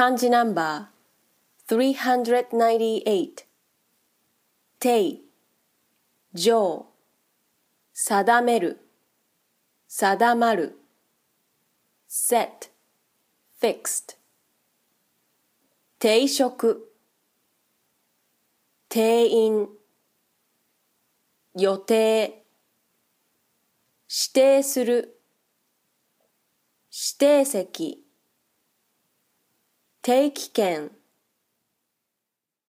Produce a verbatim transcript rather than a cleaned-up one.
漢字ナンバーさんびゃくきゅうじゅうはち定上定める定まる set fixed 定職定員予定指定する指定席定期券